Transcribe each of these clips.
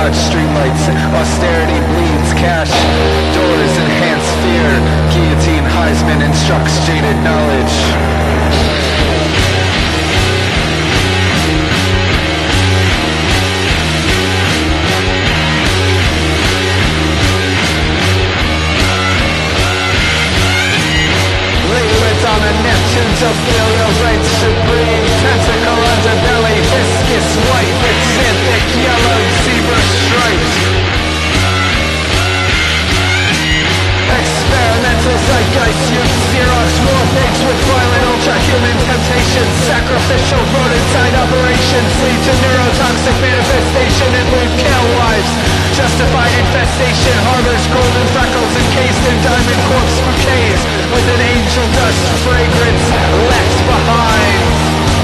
touch streetlights. Austerity bleeds cash. Doors enhance fear. Guillotine Heisman instructs jaded knowledge. On a Neptune to feel your right supreme. Tentacle underbelly, viscous white with thick yellow zebra stripes. Experimental zeitgeist use Xerox war pigs with violent ultra-human temptations. Sacrificial rodent-side operations lead to neurotoxic manifestation and lewd kale wives. Justified infestation harbors golden freckles encased in diamond corpse bouquets with an angel dust fragrance left behind.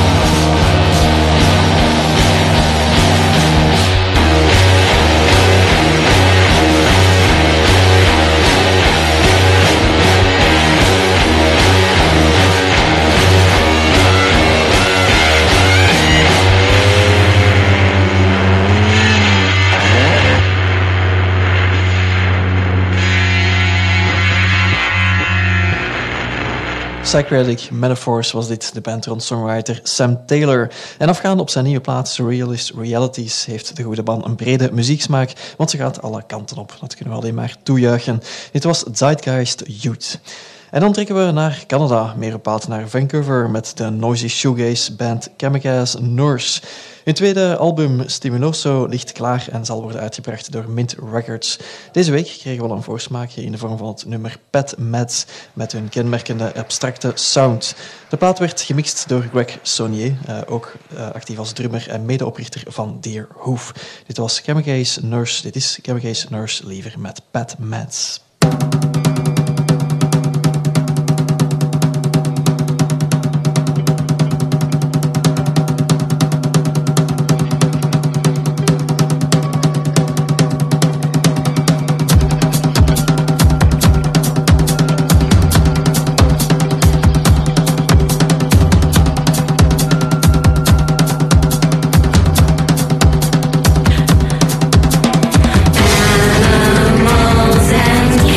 Psychedelic Metaphors was dit, de band rond songwriter Sam Taylor. En afgaand op zijn nieuwe plaat Surrealist Realities heeft de goede man een brede muzieksmaak, want ze gaat alle kanten op. Dat kunnen we alleen maar toejuichen. Dit was Zeitgeist Youth. En dan trekken we naar Canada, meer bepaald naar Vancouver, met de noisy shoegaze band Kamikaze Nurse. Hun tweede album Stimuloso ligt klaar en zal worden uitgebracht door Mint Records. Deze week kregen we al een voorsmaakje in de vorm van het nummer Pet Meds met hun kenmerkende abstracte sound. De plaat werd gemixt door Greg Saunier, ook actief als drummer en medeoprichter van Deer Hoof. Dit was Kamikaze Nurse, dit is Kamikaze Nurse liever met Pet Meds. Animals and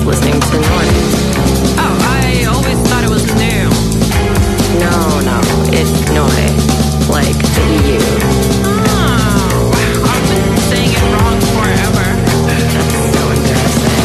just listening to noise. Oh, I always thought it was new. No, it's noise, like the EU. Oh, I've been saying it wrong forever. That's so embarrassing.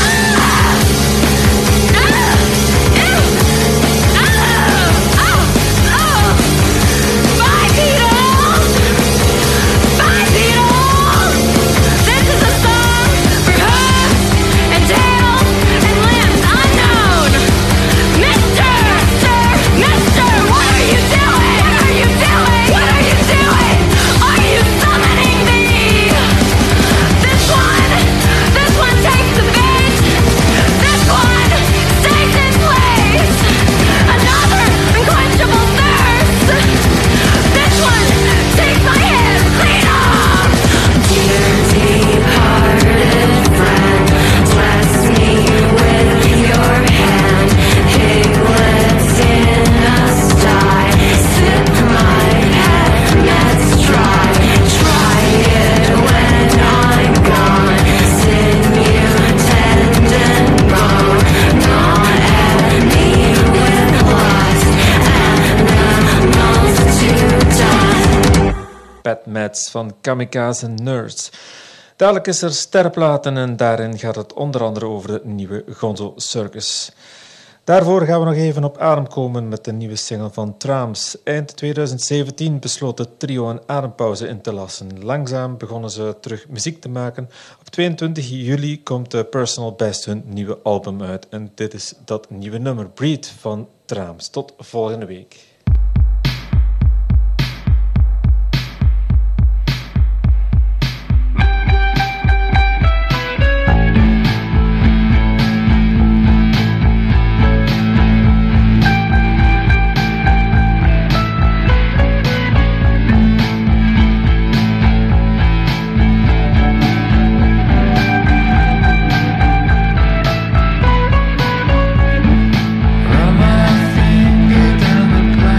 Mats van Kamikaze Nurse. Dadelijk is er Sterrenplaten en daarin gaat het onder andere over de nieuwe Gonzo Circus. Daarvoor gaan we nog even op adem komen met de nieuwe single van Trams. Eind 2017 besloot het trio een adempauze in te lassen. Langzaam begonnen ze terug muziek te maken. Op 22 juli komt de Personal Best hun nieuwe album uit. En dit is dat nieuwe nummer, Breed van Trams. Tot volgende week. Run my finger down the glass.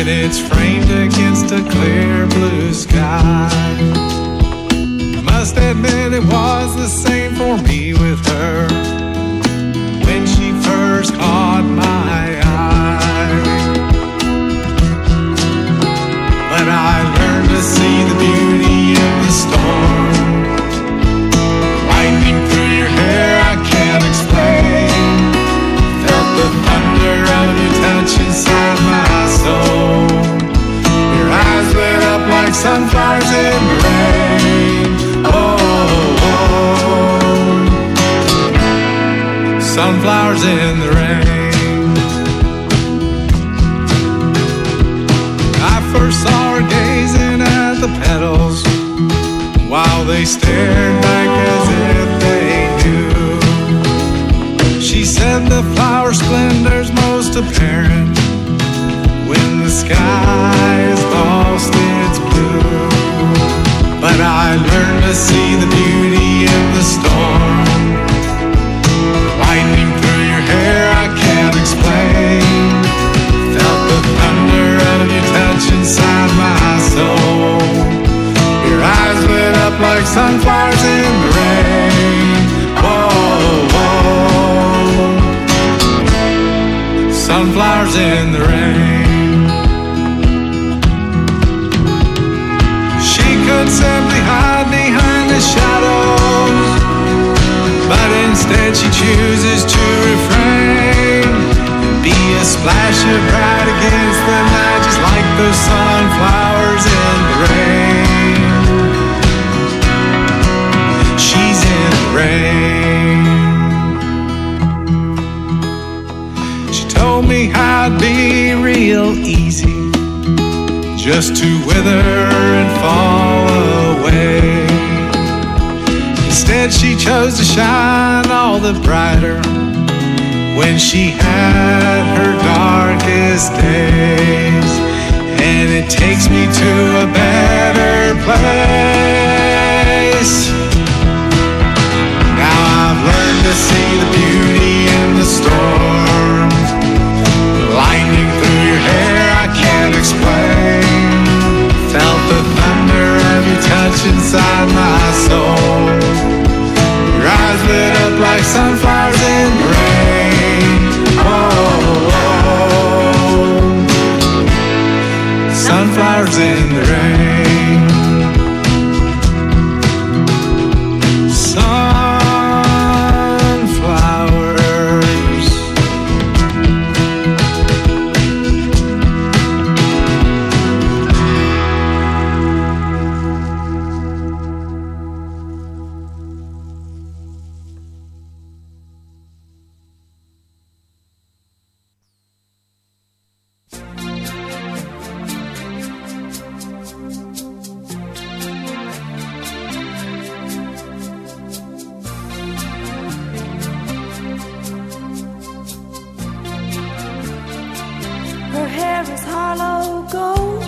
when it's framed against a clear blue sky. I must admit it was the same for me with her when she first caught my eye. But I learned to see the beauty in the storm. Lightning through your hair, I can't explain. Felt the thunder of your touch inside my soul. Your eyes lit up like sunflowers in the rain. Oh, sunflowers in the rain. I first saw her gazing at the petals while they stared back as if they knew. She said the flower splendor's most apparent when the sky has lost its blue. But I learned to see the beauty in the storm. Lightning through your hair, I can't explain. Felt the thunder of your touch inside my soul. Your eyes lit up like sunflowers in the rain. Whoa, whoa. Sunflowers in the rain. She could simply hide behind the shadows, but instead she chooses to refrain and be a splash of bright against the night, just like those sunflowers in the rain. She's in the rain. She told me how it'd be real easy just to wither and fall away. Instead she chose to shine all the brighter when she had her darkest days. And it takes me to a better place. Now I've learned to see the beauty in the storm. Lightning through your hair, I can't explain. Felt the thunder of your touch inside my soul. Your eyes lit up like sunflowers in the rain. Oh, sunflowers in the rain. Sunflowers. Her hair is hollow gold,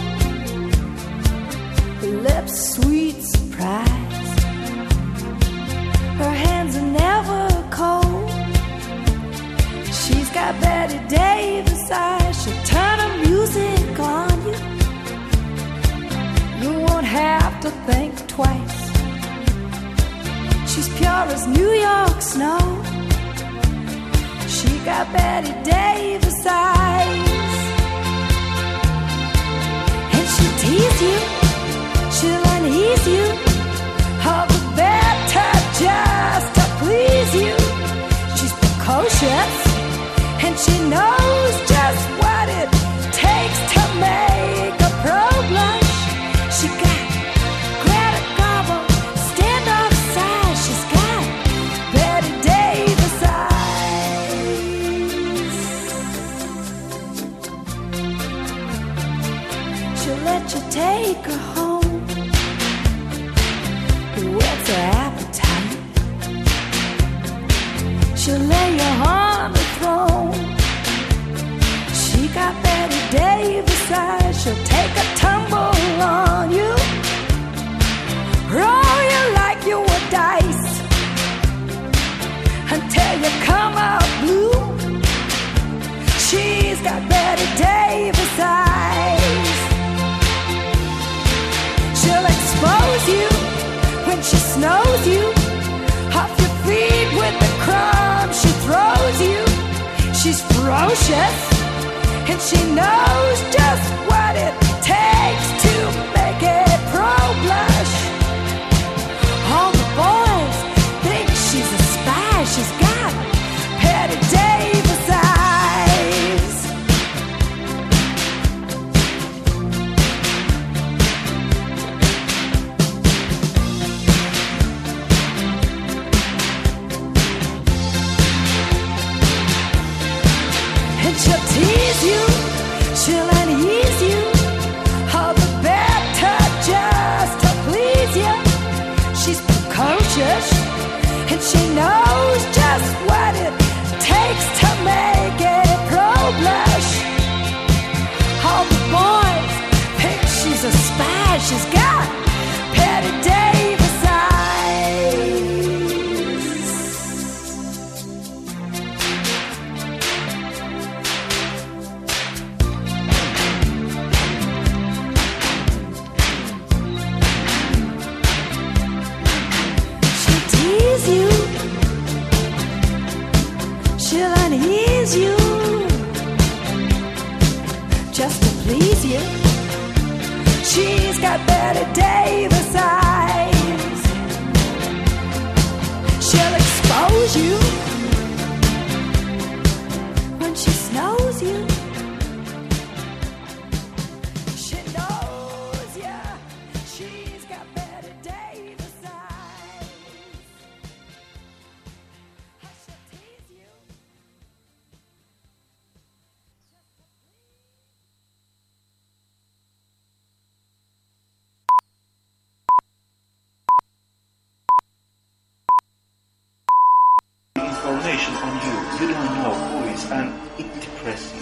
her lips sweet surprise. Her hands are never cold. She's got Betty Davis eyes. She'll turn her music on you. You won't have to think twice. She's pure as New York snow. She got Betty Davis eyes. She'll tease you, she'll unease you, all the better just to please you. She's precocious, and she knows just what it takes to make a pro blush. She got Greta Garbo, standoff size. She's got Betty Davis eyes. She'll let you take her home, whet her appetite. She'll lay you on the throne. She got Betty Davis eyes. She'll take a tumble on you, roll you like you were dice, until you come out blue. She's got Betty Davis eyes. precocious, and she knows just what it takes to make a pro blush. All the boys think she's a spy. She's got Patty Davis eyes. And she'll tease you, she'll unease you, all the better just to please you. She's precocious, and she knows just what it takes to make a pro blush. All the boys think she's a spy. She's got Patty Davis eyes. She'll tease you, she'll unease you, just to please you. She's got Betty Davis eyes. She'll expose you when she snows you. She knows ya. She's got Betty Davis eyes. She'll tease you. Information on you. You don't know who is, and it's depressing.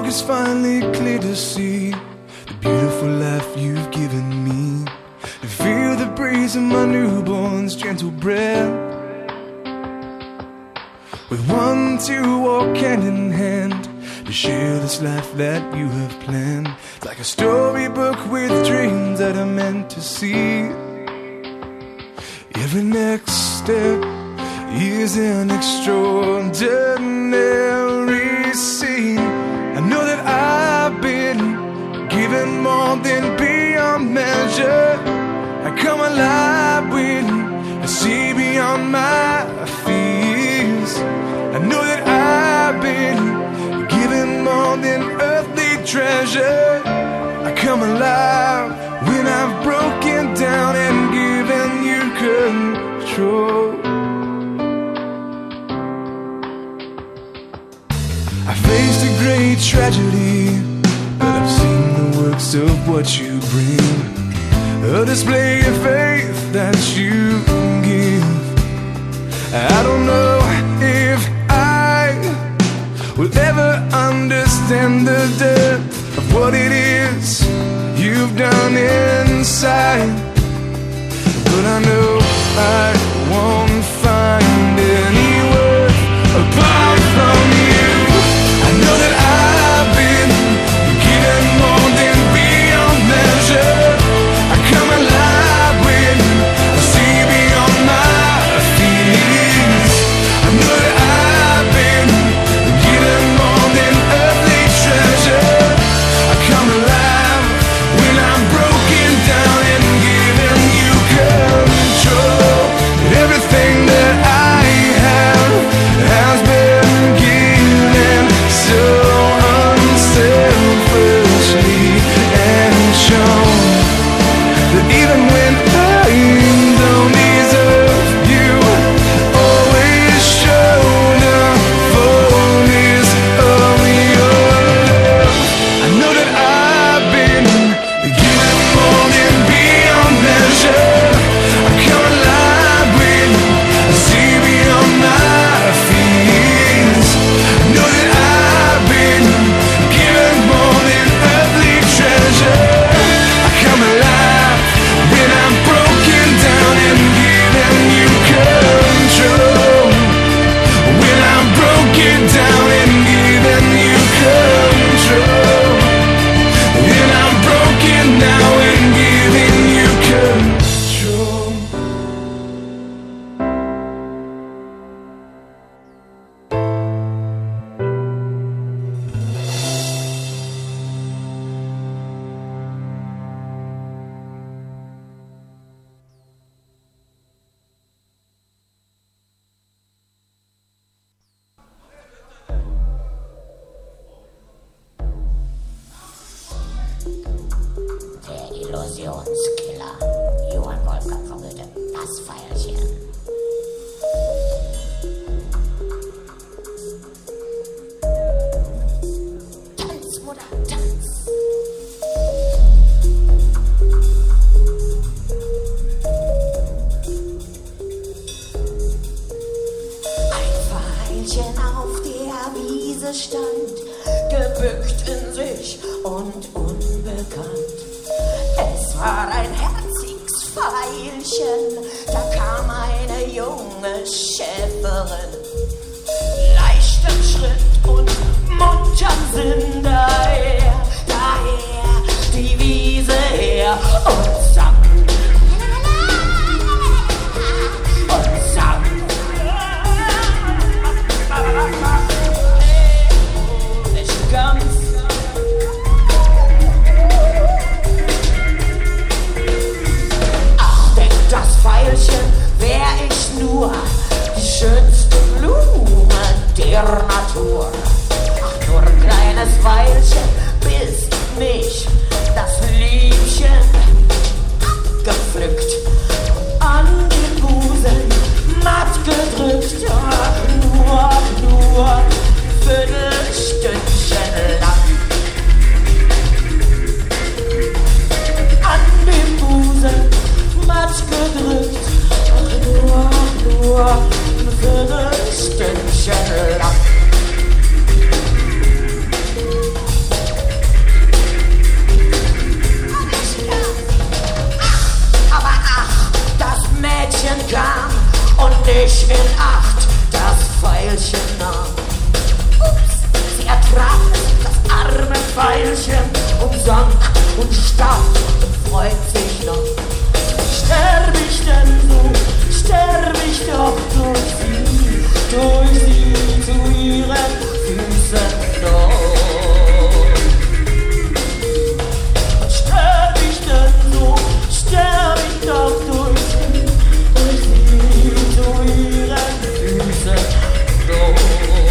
it's finally clear to see the beautiful life you've given me. To feel the breeze of my newborn's gentle breath. With one to walk hand in hand, to share this life that you have planned. It's like a storybook with dreams that are meant to see. Every next step is an extraordinary scene. I know that I've been given more than beyond measure. I come alive when I see beyond my fears. I know that I've been given more than earthly treasure. I come alive when I've broken down and given you control. I faced a great tragedy, but I've seen the works of what you bring. A display of faith that you give. I don't know if I will ever understand the depth of what it is you've done inside, but I know I won't find any worth apart from you. I know that I've been given more than beyond measure. I come alive when I see beyond my fears. I know that I've been given more than earthly treasure. I come alive when I'm broken down and giving you control. And everything that I have has been given so unselfishly and shown that even when I don't deserve, you always show the fullness of your love. I know that I've been given more than beyond measure. I come alive when I see beyond my fears. I know that I've been given more than earthly treasure. I come alive when I'm broken down and giving you control. When I'm broken down and giving you control. When I'm broken now and giving you control. Der Illusionskiller, Johann Wolfgang von Goethe, das Pfeilchen. Tanz, Mutter, tanz. Ein Pfeilchen auf der Wiese stand, gebückt in sich und unbekannt. Es war ein herziges Pfeilchen, da kam eine junge Schäferin. Leichter Schritt und munterm Sinn daher die Wiese her und sang. Und sang. Nicht ganz. Das Pfeilchen wär ich nur die schönste Blume der Natur. Ach, nur ein kleines Pfeilchen bist mich, das Liebchen, abgepflückt, an den Busen matt gedrückt. Ach, nur Viertelstündchen lang. An den Busen matt gedrückt, ach, nur ein Viertelstündchen lang. Mädchen kam und nicht in Acht das Pfeilchen nahm. Ups, sie ertraf es, das arme Pfeilchen, und sank und starb und freut sich noch. Sterb ich denn so, sterb ich doch durch sie zu ihren Füßen noch. Sterb ich denn so, sterb ich doch durch sie zu ihren Füßen noch.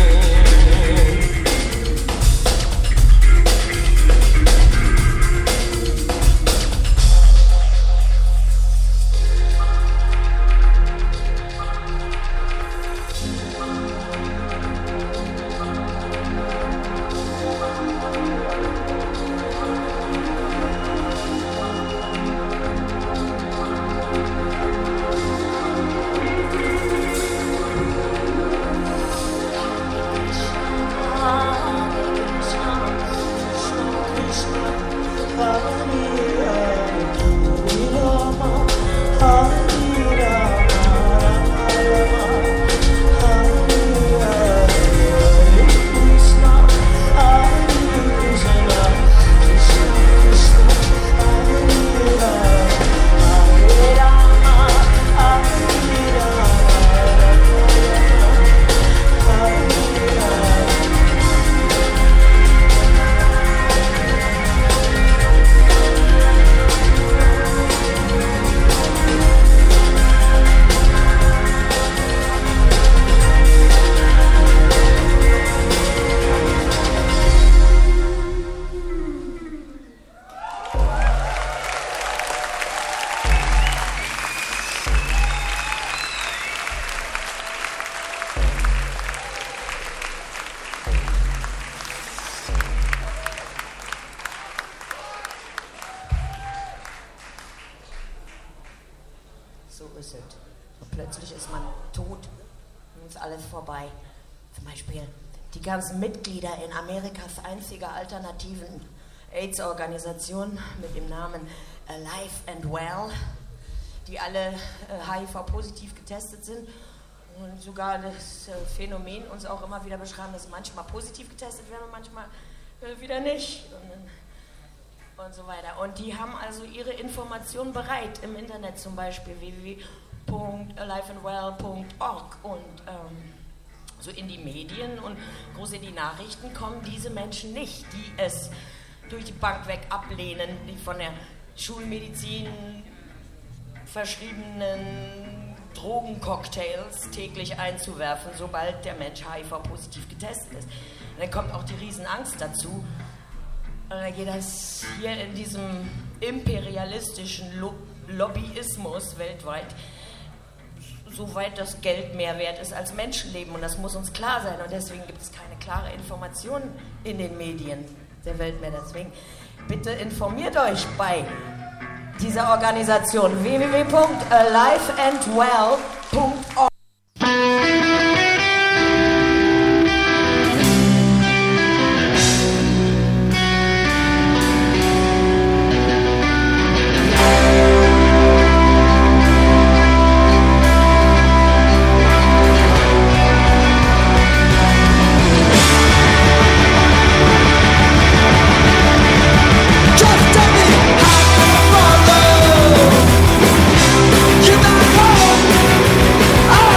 Die ganzen Mitglieder in Amerikas einziger alternativen AIDS-Organisation mit dem Namen Alive and Well, die alle HIV-positiv getestet sind und sogar das Phänomen uns auch immer wieder beschreiben, dass manchmal positiv getestet werden und manchmal wieder nicht und so weiter. Und die haben also ihre Informationen bereit im Internet, zum Beispiel www.aliveandwell.org und so in die Medien und groß in die Nachrichten kommen diese Menschen nicht, die es durch die Bank weg ablehnen, die von der Schulmedizin verschriebenen Drogencocktails täglich einzuwerfen, sobald der Mensch HIV-positiv getestet ist. Und dann kommt auch die Riesenangst dazu. Und dann geht das hier in diesem imperialistischen Lobbyismus weltweit, soweit das Geld mehr wert ist als Menschenleben. Und das muss uns klar sein. Und deswegen gibt es keine klare Information in den Medien der Welt mehr. Deswegen bitte informiert euch bei dieser Organisation www.aliveandwell.org. You got home.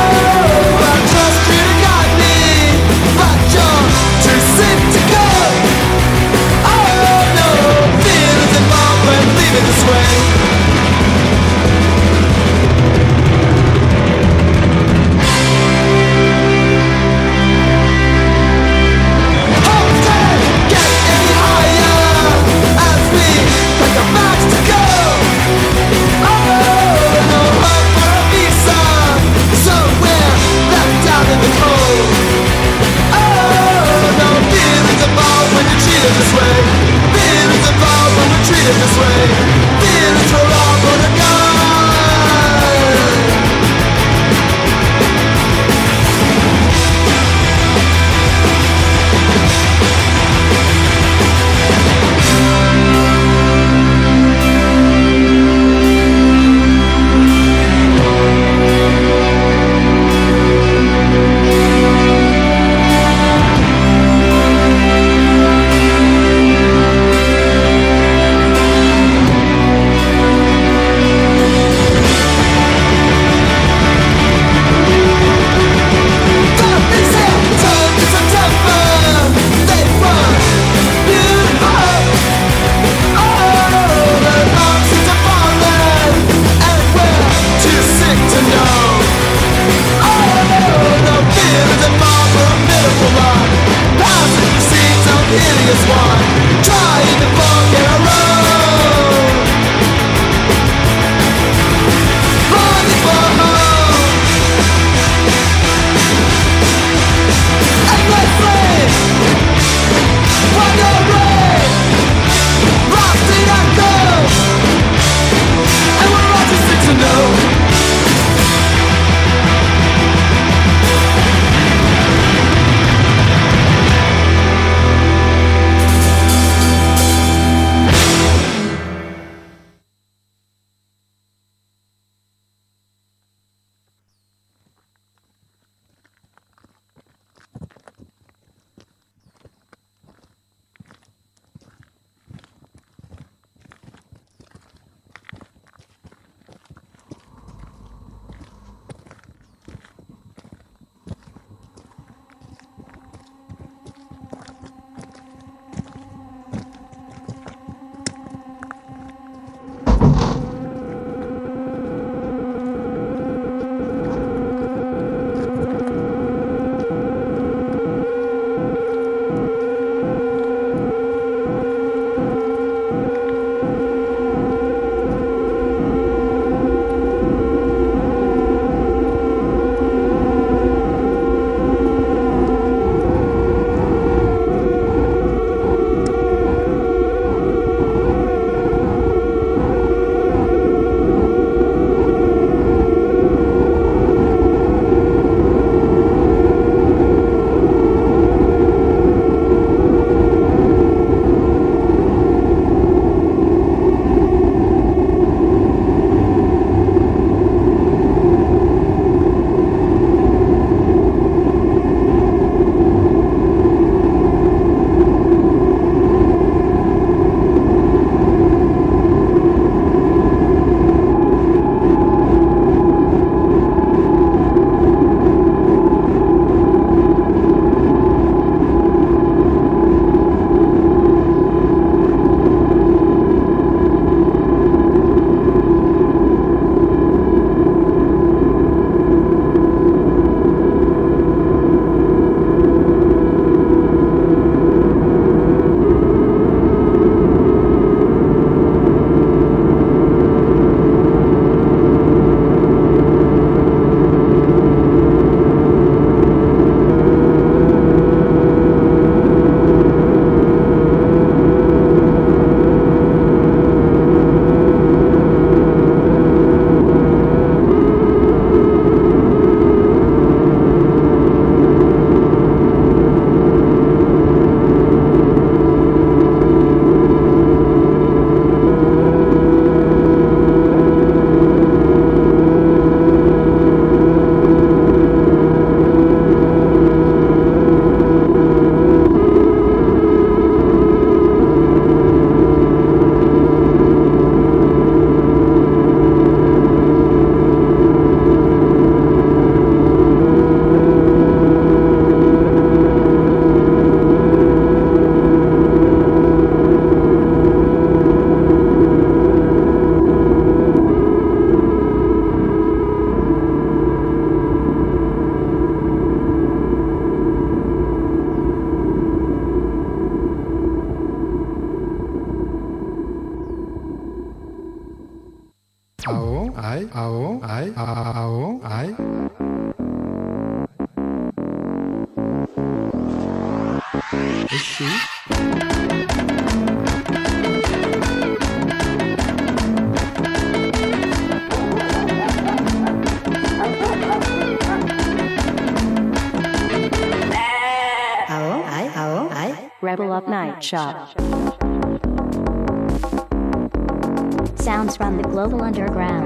Ao, ai. Ishi. Rebel Up Night Shop. Sounds from the global underground.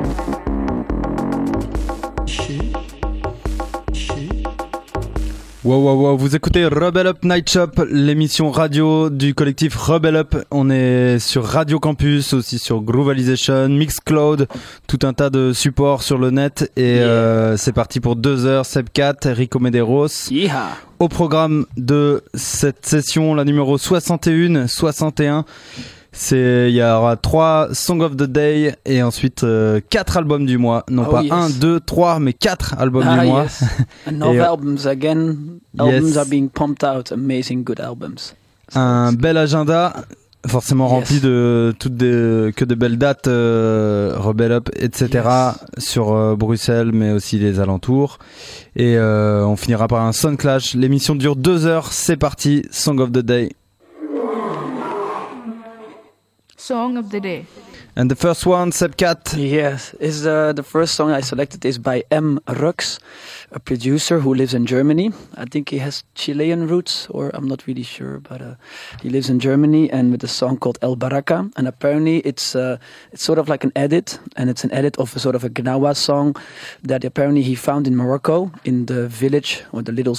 Wow, vous écoutez Rebel Up Night Shop, l'émission radio du collectif Rebel Up. On est sur Radio Campus, aussi sur Groovalization, Mixcloud, tout un tas de supports sur le net. Et c'est parti pour 2 heures. Seb Cat, Rico Medeiros. Yeeha. Au programme de cette session, la numéro 61. Il y aura 3 Song of the Day et ensuite 4 albums du mois. Non pas 1, 2, 3, mais 4 albums du mois. Yes. And of albums again. Albums are being pumped out. Amazing good albums. Un bel agenda, forcément rempli de que de belles dates, Rebel Up, etc. sur Bruxelles, mais aussi les alentours. Et on finira par un Sound Clash. L'émission dure 2 heures. C'est parti, Song of the Day. Song of the day. And the first one, Seb Cat. Yes, is the first song I selected is by M. Rux, a producer who lives in Germany. I think he has Chilean roots, or I'm not really sure, but he lives in Germany, and with a song called El Baraka. And apparently it's sort of like an edit, and it's an edit of a sort of a Gnawa song that apparently he found in Morocco, in the village or the little